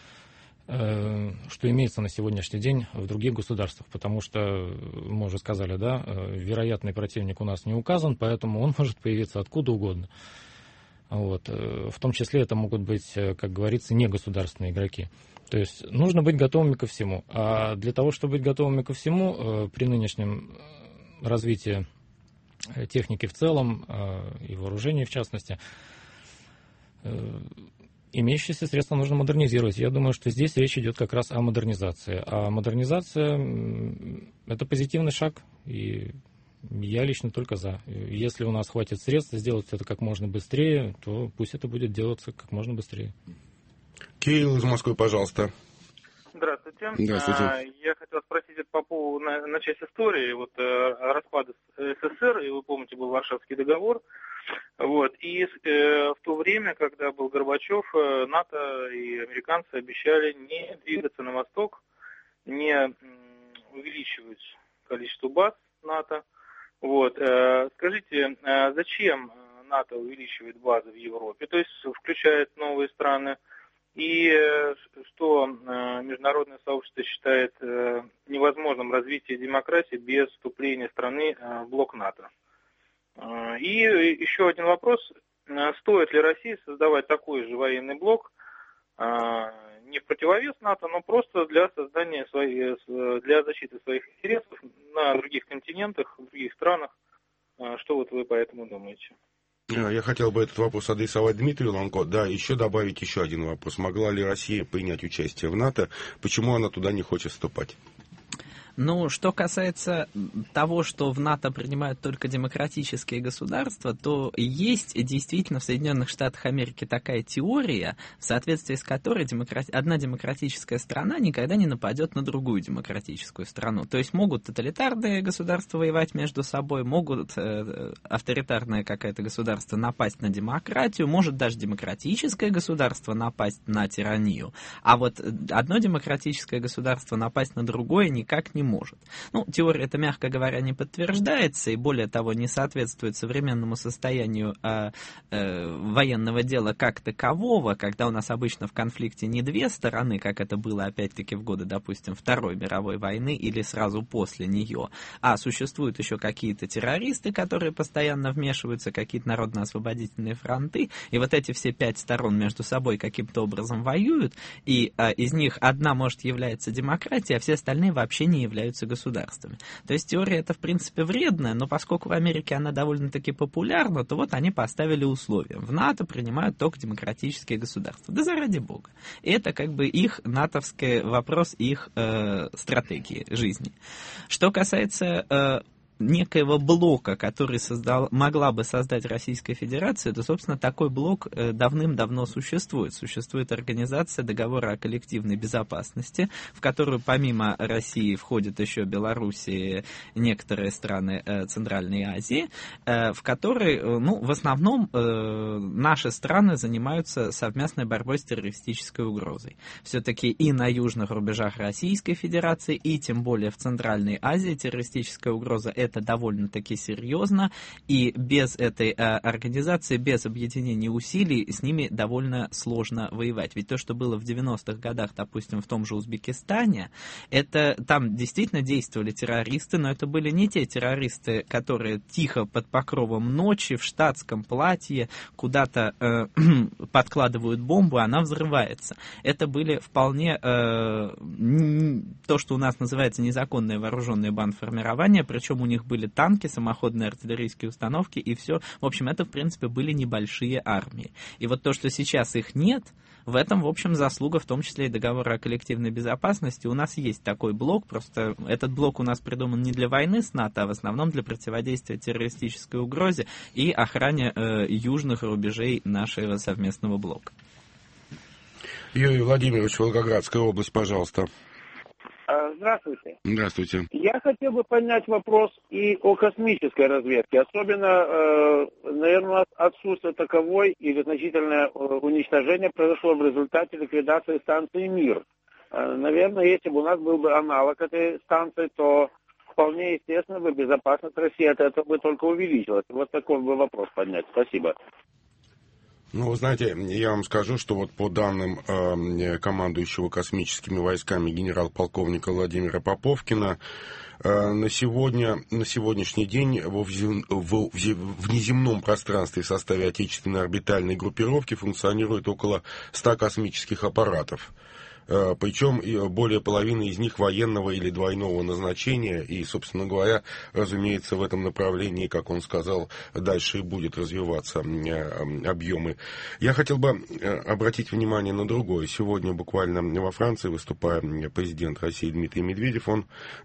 имеется на сегодняшний день в других государствах. Потому что, мы уже сказали, да, вероятный противник у нас не указан, поэтому он может появиться откуда угодно. В том числе это могут быть, как говорится, негосударственные игроки. То есть нужно быть готовыми ко всему. А для того, чтобы быть готовыми ко всему, при нынешнем развитии техники в целом и вооружений в частности, имеющиеся средства нужно модернизировать. Я думаю, что здесь речь идет как раз о модернизации. А модернизация – это позитивный шаг, и я лично только за. Если у нас хватит средств сделать это как можно быстрее, то пусть это будет делаться как можно быстрее. Кирилл из Москвы, пожалуйста. Здравствуйте. Здравствуйте. Я хотел спросить по поводу начать истории распада СССР, и вы помните, был Варшавский договор. И в то время, когда был Горбачев, НАТО и американцы обещали не двигаться на восток, не увеличивать количество баз НАТО. Скажите, зачем НАТО увеличивает базы в Европе, то есть включает новые страны, и что международное сообщество считает невозможным развитие демократии без вступления страны в блок НАТО. И еще один вопрос. Стоит ли России создавать такой же военный блок, не в противовес НАТО, но просто для создания для защиты своих интересов на других континентах, в других странах? Что вот вы по этому думаете? Я хотел бы этот вопрос адресовать Дмитрию Ланко. Да, еще добавить еще один вопрос. Могла ли Россия принять участие в НАТО? Почему она туда не хочет вступать? Ну, что касается того, что в НАТО принимают только демократические государства, то есть действительно в Соединенных Штатах Америки такая теория, в соответствии с которой одна демократическая страна никогда не нападет на другую демократическую страну. То есть могут тоталитарные государства воевать между собой, могут авторитарное какое-то государство напасть на демократию, может даже демократическое государство напасть на тиранию. А вот одно демократическое государство напасть на другое никак не может. Ну, теория это, мягко говоря, не подтверждается и, более того, не соответствует современному состоянию военного дела как такового, когда у нас обычно в конфликте не две стороны, как это было, опять-таки, в годы, допустим, Второй мировой войны или сразу после нее, а существуют еще какие-то террористы, которые постоянно вмешиваются, какие-то народно-освободительные фронты, и вот эти все 5 сторон между собой каким-то образом воюют, и из них одна, может, является демократией, а все остальные вообще не являются государствами. То есть теория эта, в принципе, вредная, но поскольку в Америке она довольно-таки популярна, то вот они поставили условия. В НАТО принимают только демократические государства. Да заради бога. И это как бы их натовский вопрос, их стратегии жизни. Что касается некоего блока, который могла бы создать Российская Федерация, то, собственно, такой блок давным-давно существует. Существует организация договора о коллективной безопасности, в которую помимо России входят еще Белоруссия, некоторые страны Центральной Азии, в которой, ну, в основном наши страны занимаются совместной борьбой с террористической угрозой. Все-таки и на южных рубежах Российской Федерации, и тем более в Центральной Азии террористическая угроза — это довольно-таки серьезно, и без этой организации, без объединения усилий с ними довольно сложно воевать. Ведь то, что было в 90-х годах, допустим, в том же Узбекистане, это там действительно действовали террористы, но это были не те террористы, которые тихо под покровом ночи в штатском платье куда-то подкладывают бомбу, и она взрывается. Это были вполне то, что у нас называется незаконное вооруженное бандформирование, причем у них были танки, самоходные артиллерийские установки и все. В общем, это, в принципе, были небольшие армии. И вот то, что сейчас их нет, в этом, в общем, заслуга, в том числе и договора о коллективной безопасности. У нас есть такой блок, просто этот блок у нас придуман не для войны с НАТО, а в основном для противодействия террористической угрозе и охране южных рубежей нашего совместного блока. Юрий Владимирович, Волгоградская область, пожалуйста. Здравствуйте. Здравствуйте. Я хотел бы поднять вопрос и о космической разведке. Особенно, наверное, отсутствие таковой или значительное уничтожение произошло в результате ликвидации станции «Мир». Наверное, если бы у нас был бы аналог этой станции, то вполне естественно бы безопасность России от этого бы только увеличилась. Вот такой бы вопрос поднять. Спасибо. Ну, вы знаете, я вам скажу, что вот по данным командующего космическими войсками генерал-полковника Владимира Поповкина, на сегодняшний день в внеземном пространстве в составе отечественной орбитальной группировки функционирует около 100 космических аппаратов. Причем более половины из них военного или двойного назначения, и, собственно говоря, разумеется, в этом направлении, как он сказал, дальше и будет развиваться объемы. Я хотел бы обратить внимание на другое. Сегодня буквально во Франции, выступая президент России Дмитрий Медведев, он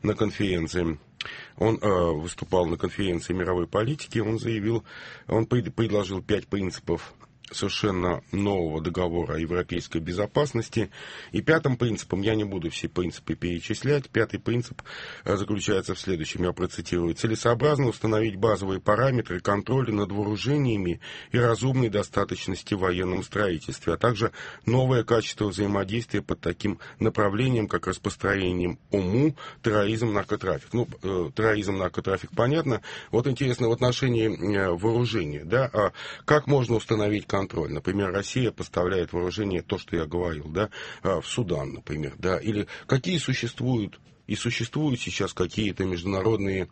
выступал на конференции мировой политики, он предложил 5 принципов совершенно нового договора о европейской безопасности. И 5-м принципом, я не буду все принципы перечислять, 5-й принцип заключается в следующем, я процитирую: целесообразно установить базовые параметры контроля над вооружениями и разумной достаточности в военном строительстве, а также новое качество взаимодействия под таким направлением, как распространением ОМУ, терроризм, наркотрафик. Ну, терроризм, наркотрафик понятно. Вот интересно в отношении вооружения, да, как можно установить контроль. Например, Россия поставляет вооружение, то, что я говорил, да, в Судан, например, да, или какие существуют сейчас какие-то международные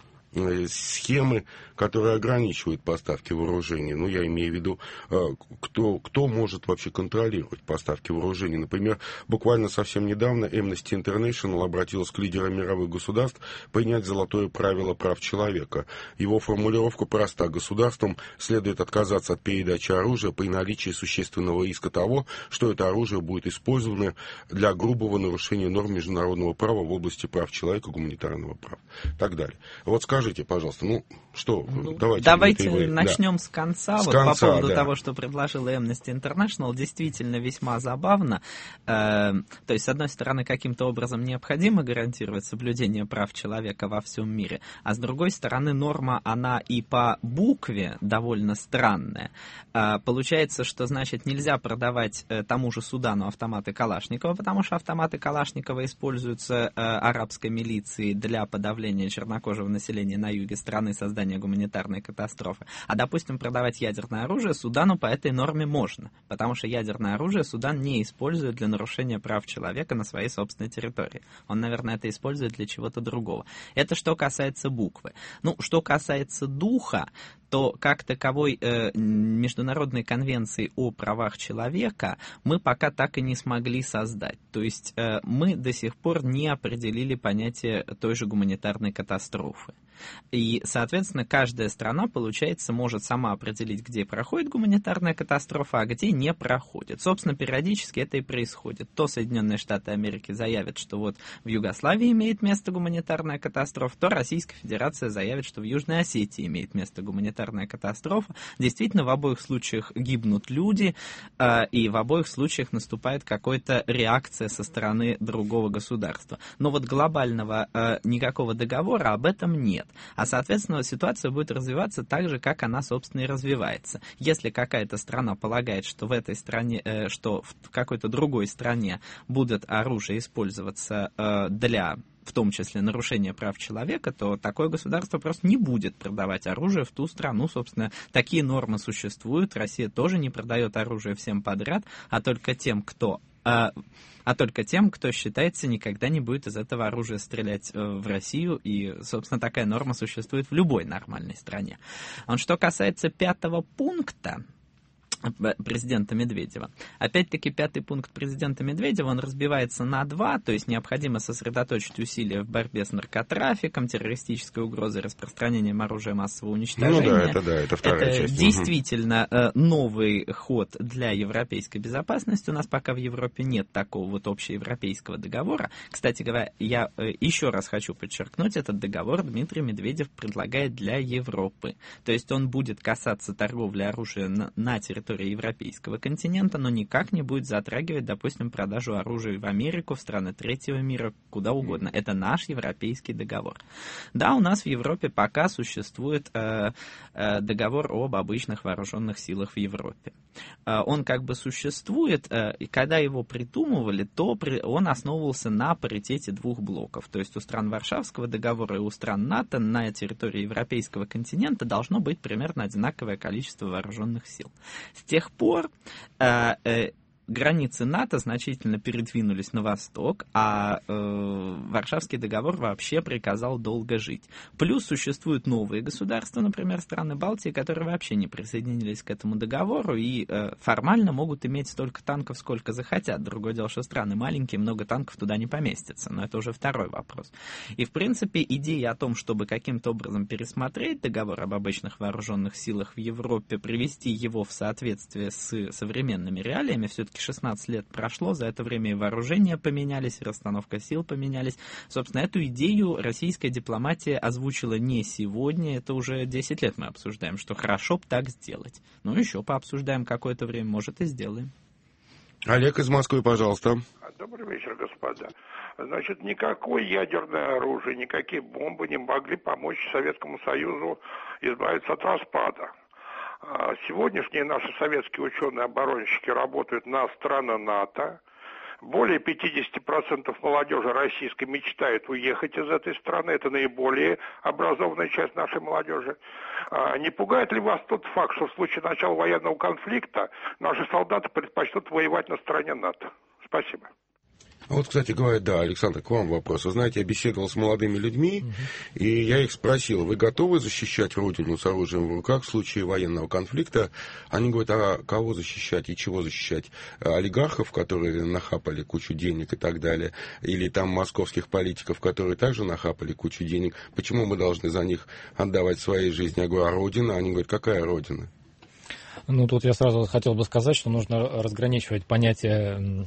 схемы, которые ограничивают поставки вооружений. Ну, я имею в виду, кто может вообще контролировать поставки вооружений. Например, буквально совсем недавно Amnesty International обратилась к лидерам мировых государств принять золотое правило прав человека. Его формулировка проста. Государствам следует отказаться от передачи оружия при наличии существенного риска того, что это оружие будет использовано для грубого нарушения норм международного права в области прав человека, гуманитарного права и так далее. Вот скажите, пожалуйста, давайте начнем с конца. По поводу того, что предложила Amnesty International, действительно весьма забавно. То есть, с одной стороны, каким-то образом необходимо гарантировать соблюдение прав человека во всем мире, а с другой стороны, норма, она и по букве довольно странная. Получается, что, значит, нельзя продавать тому же Судану автоматы Калашникова, потому что автоматы Калашникова используются арабской милицией для подавления чернокожего населения на юге страны, создания гуманитарной катастрофы. А, допустим, продавать ядерное оружие Судану по этой норме можно, потому что ядерное оружие Судан не использует для нарушения прав человека на своей собственной территории. Он, наверное, это использует для чего-то другого. Это что касается буквы. Что касается духа, то как таковой международной конвенции о правах человека мы пока так и не смогли создать. То есть мы до сих пор не определили понятие той же гуманитарной катастрофы. И, соответственно, каждая страна, получается, может сама определить, где проходит гуманитарная катастрофа, а где не проходит. Собственно, периодически это и происходит. То Соединенные Штаты Америки заявят, что вот в Югославии имеет место гуманитарная катастрофа, то Российская Федерация заявит, что в Южной Осетии имеет место гуманитарная катастрофа. Действительно, в обоих случаях гибнут люди, и в обоих случаях наступает какая-то реакция со стороны другого государства. Но вот глобального никакого договора об этом нет. А, соответственно, ситуация будет развиваться так же, как она, собственно, и развивается. Если какая-то страна полагает, что в этой стране, что в какой-то другой стране будет оружие использоваться для, в том числе, нарушения прав человека, то такое государство просто не будет продавать оружие в ту страну. Собственно, такие нормы существуют. Россия тоже не продает оружие всем подряд, а только тем, кто считается, никогда не будет из этого оружия стрелять в Россию. И, собственно, такая норма существует в любой нормальной стране. Что касается 5-го пункта президента Медведева. Опять-таки, 5-й пункт президента Медведева, он разбивается на 2, то есть необходимо сосредоточить усилия в борьбе с наркотрафиком, террористической угрозой, распространением оружия массового уничтожения. Это вторая часть. Действительно новый ход для европейской безопасности. У нас пока в Европе нет такого вот общеевропейского договора. Кстати говоря, я еще раз хочу подчеркнуть, этот договор Дмитрий Медведев предлагает для Европы. То есть он будет касаться торговли оружием на территории европейского континента, но никак не будет затрагивать, допустим, продажу оружия в Америку, в страны третьего мира, куда угодно. Это наш европейский договор. Да, у нас в Европе пока существует договор об обычных вооруженных силах в Европе. Он как бы существует, и когда его придумывали, то он основывался на паритете двух блоков. То есть у стран Варшавского договора и у стран НАТО на территории европейского континента должно быть примерно одинаковое количество вооруженных сил. С тех пор границы НАТО значительно передвинулись на восток, а Варшавский договор вообще приказал долго жить. Плюс существуют новые государства, например, страны Балтии, которые вообще не присоединились к этому договору и формально могут иметь столько танков, сколько захотят. Другое дело, что страны маленькие, много танков туда не поместится, но это уже второй вопрос. И, в принципе, идея о том, чтобы каким-то образом пересмотреть договор об обычных вооруженных силах в Европе, привести его в соответствие с современными реалиями, все-таки 16 лет прошло, за это время и вооружения поменялись, и расстановка сил поменялись. Собственно, эту идею российская дипломатия озвучила не сегодня, это уже 10 лет мы обсуждаем, что хорошо бы так сделать. Ну, еще пообсуждаем какое-то время, может, и сделаем. Олег из Москвы, пожалуйста. Добрый вечер, господа. Значит, никакое ядерное оружие, никакие бомбы не могли помочь Советскому Союзу избавиться от распада. Сегодняшние наши советские ученые-оборонщики работают на страны НАТО, Более 50% молодежи российской мечтает уехать из этой страны. Это наиболее образованная часть нашей молодежи. Не пугает ли вас тот факт, что в случае начала военного конфликта наши солдаты предпочтут воевать на стороне НАТО? Спасибо. А вот, кстати говоря, да, Александр, к вам вопрос. Вы знаете, я беседовал с молодыми людьми, и я их спросил, вы готовы защищать Родину с оружием в руках в случае военного конфликта? Они говорят, а кого защищать и чего защищать? Олигархов, которые нахапали кучу денег и так далее, или там московских политиков, которые также нахапали кучу денег? Почему мы должны за них отдавать своей жизни? Я говорю, а Родина? Они говорят, какая Родина? Ну, тут я сразу хотел бы сказать, что нужно разграничивать понятие...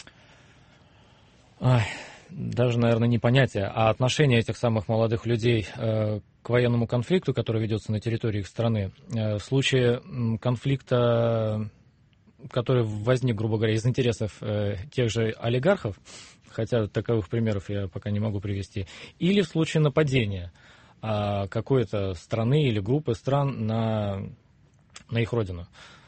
даже, наверное, не понятие, а отношение этих самых молодых людей к военному конфликту, который ведется на территории их страны. В случае конфликта, который возник, грубо говоря, из интересов тех же олигархов, хотя таковых примеров я пока не могу привести, или в случае нападения какой-то страны или группы стран на их родину.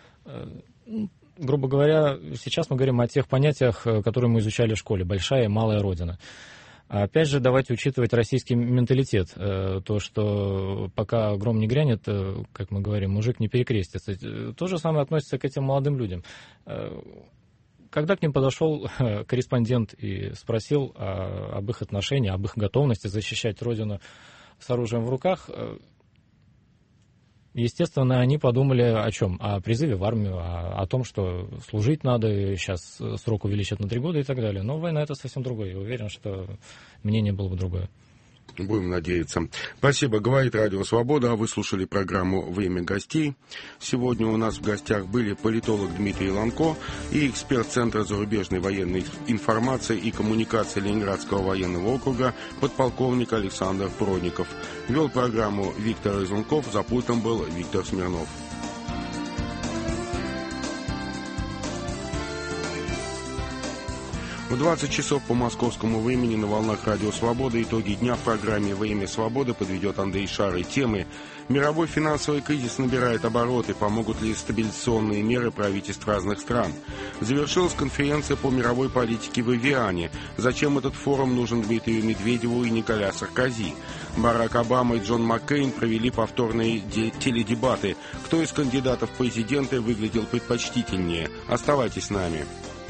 Грубо говоря, сейчас мы говорим о тех понятиях, которые мы изучали в школе, большая и малая родина. Опять же, давайте учитывать российский менталитет, то, что пока гром не грянет, как мы говорим, мужик не перекрестится. То же самое относится к этим молодым людям. Когда к ним подошел корреспондент и спросил об их отношении, об их готовности защищать родину с оружием в руках, естественно, они подумали о чем? О призыве в армию, о том, что служить надо, сейчас срок увеличат на 3 года и так далее. Но война — это совсем другое. Я уверен, что мнение было бы другое. Будем надеяться. Спасибо. Говорит Радио Свобода. Вы слушали программу «Время гостей». Сегодня у нас в гостях были политолог Дмитрий Ланко и эксперт Центра зарубежной военной информации и коммуникации Ленинградского военного округа подполковник Александр Продников. Вел программу Виктор Изунков. За пультом был Виктор Смирнов. В 20 часов по московскому времени на волнах Радио Свобода итоги дня в программе «Время свободы» подведет Андрей Шарый. Темы: мировой финансовый кризис набирает обороты, помогут ли стабилизационные меры правительств разных стран. Завершилась конференция по мировой политике в Эвиане. Зачем этот форум нужен Дмитрию Медведеву и Николя Саркози? Барак Обама и Джон Маккейн провели повторные теледебаты. Кто из кандидатов в президенты выглядел предпочтительнее? Оставайтесь с нами.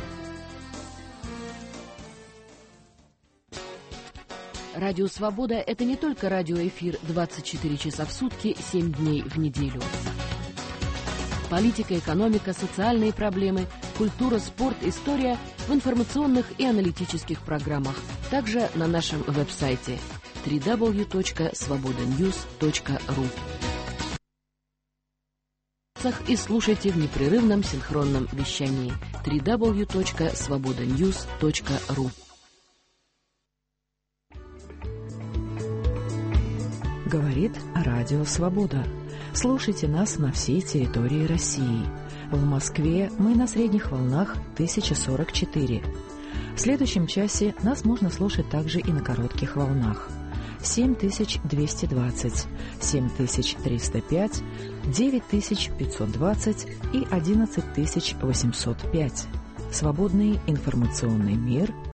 Радио «Свобода» — это не только радиоэфир 24 часа в сутки, 7 дней в неделю. Политика, экономика, социальные проблемы, культура, спорт, история в информационных и аналитических программах. Также на нашем веб-сайте www.svobodanews.ru. И слушайте в непрерывном синхронном вещании www.svobodanews.ru. Говорит Радио Свобода. Слушайте нас на всей территории России. В Москве мы на средних волнах 1044. В следующем часе нас можно слушать также и на коротких волнах. 7220, 7305, 9520 и 11805. Свободный информационный мир